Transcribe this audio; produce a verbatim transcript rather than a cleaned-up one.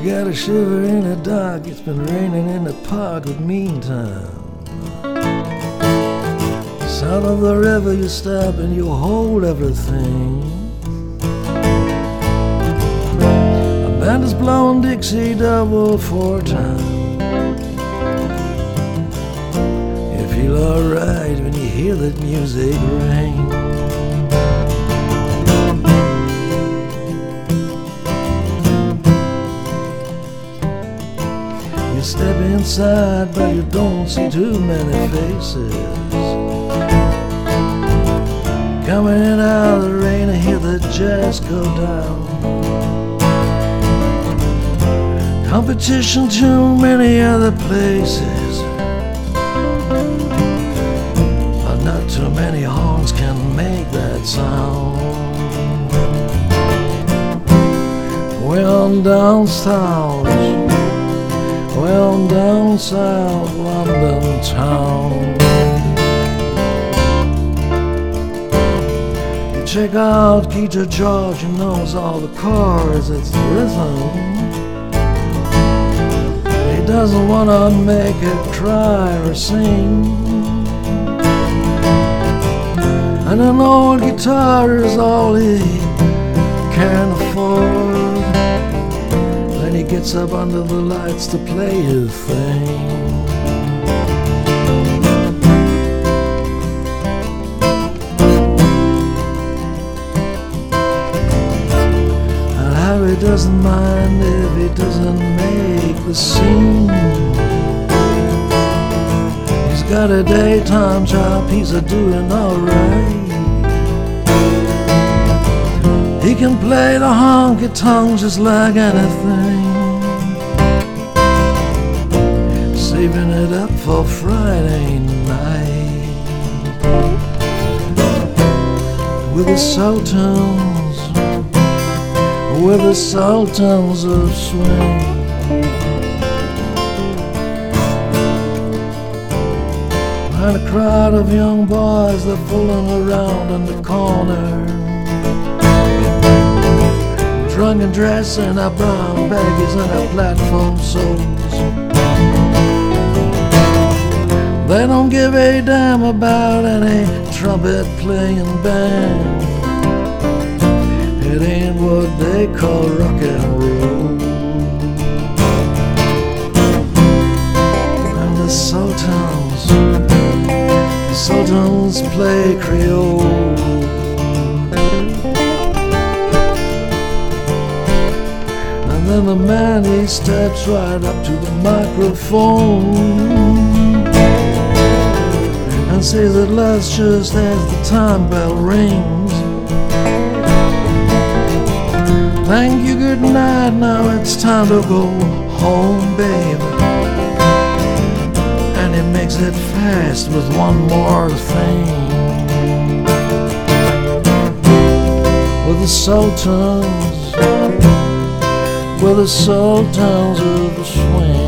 got a shiver in the dark. It's been raining in the park, but meantime, sound of the river, you stop and you hold everything. A band is blowing Dixie double four time. You feel alright when you hear that music ring. You step inside, but you don't see too many faces. Coming out of the rain, I hear the jazz go down. Competition to many other places, but not too many horns can make that sound. Well, down south, well, down south London town. Check out Keita George, who knows all the chords, it's the rhythm. He doesn't want to make it cry or sing. And an old guitar is all he can afford. Then he gets up under the lights to play his thing. He doesn't mind if he doesn't make the scene. He's got a daytime job, he's a doing alright. He can play the honky-tonk just like anything, saving it up for Friday night with the Sultans, with the Sultans of Swing. And a crowd of young boys, they're fooling around in the corner, drunk and dressed in our brown baggies and our platform soles. They don't give a damn about any trumpet playing band. It ain't what they call rock and roll. And the Sultans, the Sultans play Creole. And then the man, he steps right up to the microphone and says at last, just as the time bell rings, thank you, good night, now it's time to go home, baby. And he makes it fast with one more thing. With the Sultans, with the Sultans of the Swing.